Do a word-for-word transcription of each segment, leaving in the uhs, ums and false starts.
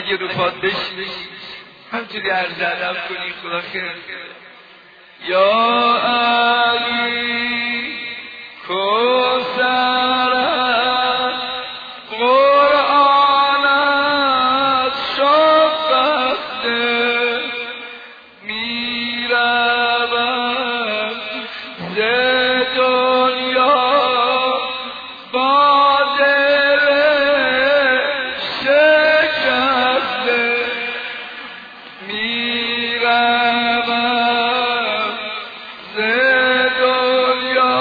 اگه رو پاد بشینی همچونی عرض ادب کنی خدا خیر. یا علی کوثر قرآن از شفقت میروم ز دنیا با دل شکسته میروم ز دنیا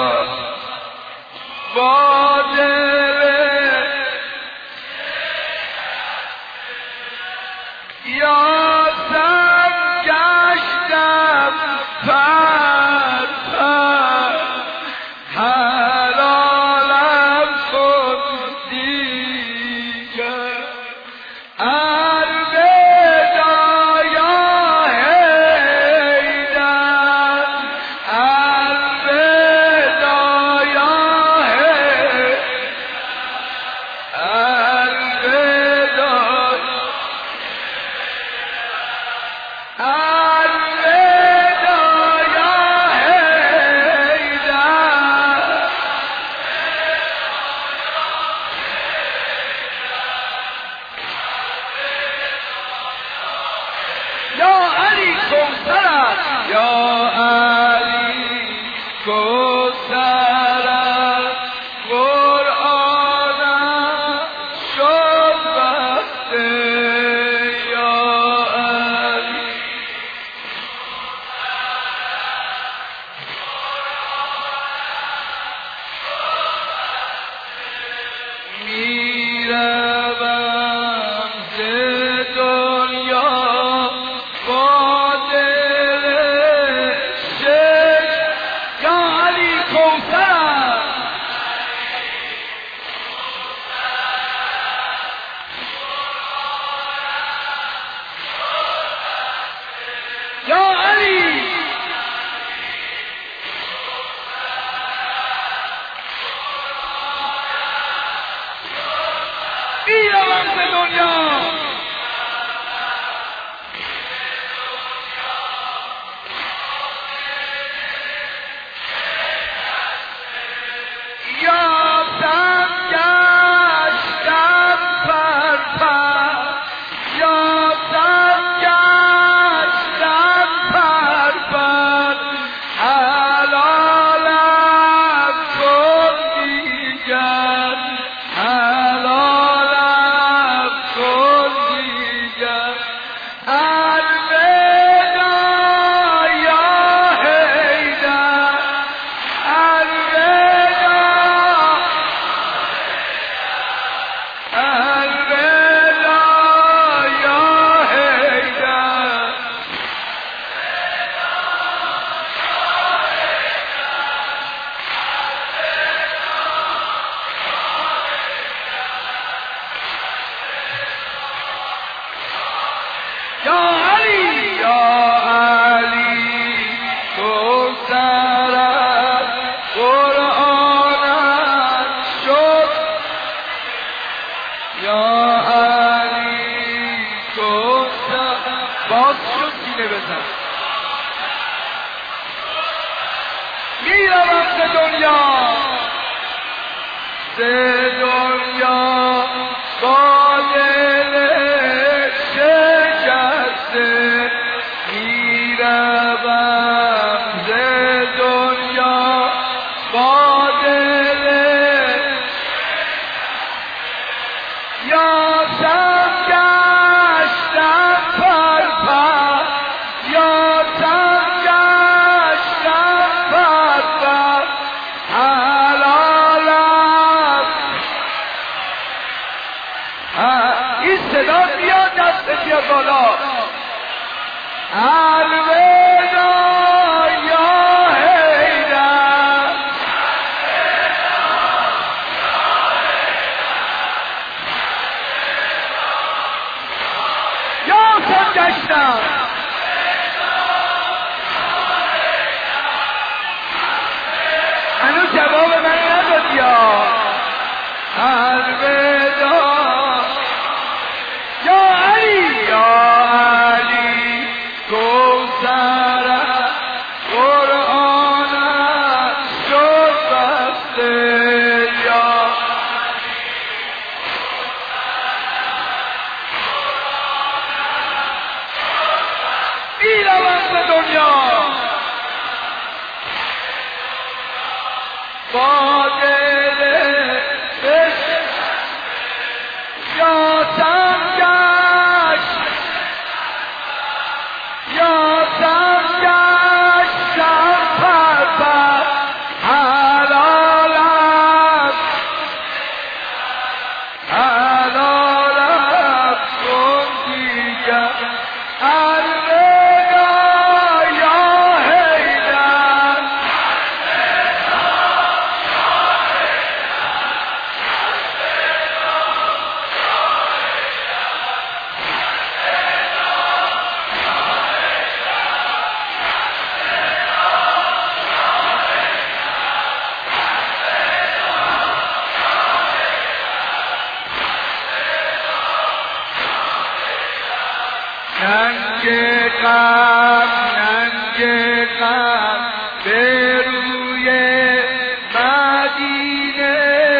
با دل یاسم گشتم پر پر حلالم کن دیگر الوداع یا حیدر الوداع یا حیدر الوداع الوداع یا حیدر یا علی کوثر یا علی کوثر قرآن شفقت یا علی میروم ز دنیا با دل شک یا علی کوثر یا علی میروم ز دنیا یاسم گشتم پر پر یاسم گشتم پر پر حلالم کن دیگر حلالم کن دیگر الوداع یا حیدر الوداع الوداع یا حیدر یا علی یا علی کوثر قرآن شد یا علی کوثر باز شد سینه بزن میروم ز دنیا ز دنیا با دل شکسته میروم ز دنیا با دل یاسم گشتم پر پر یاسم گشتم پر پر حلالم این صدا بیاد دست بیاد بالا الوداع یا حیدر یاسم گشتم هنوز جواب من نداد یا الوداع یا علی دنیا با دل یادم گشت یادم گشتم پر پر حلالم حلالم کن دیگر الودا یا حیدر ننگ غم ننگ غم به روی مدینه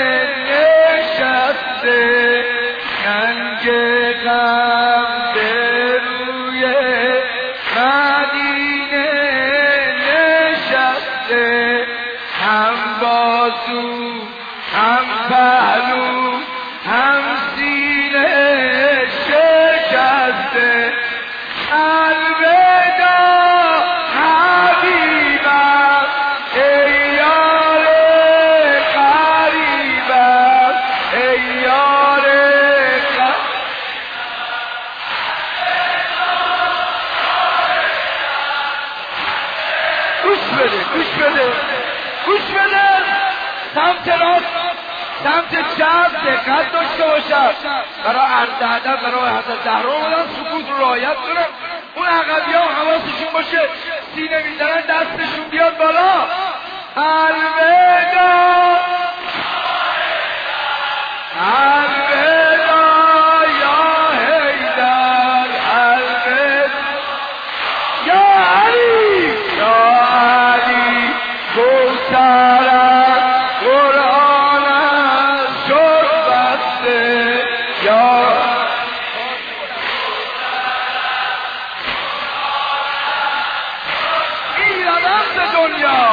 نشسته ننگ غم به روی مدینه نشسته هم بازو هم پهلو هم سینه شکسته الودا حبیبم ای یار قریبم ای یار گوش بده گوش بده گوش بده سمت راست سمت چپ دقت داشته باشد برای عرض ادب برای حضرت زهرا اومدن سکوت رو رعایت کنن اون عقبی ها حواسشون باشه سینه میزنن دستشون بیاد بالا الودا الودا یا حیدر الودا یا علی یا علی کوثرم قرآنم شد بسته یا دنیا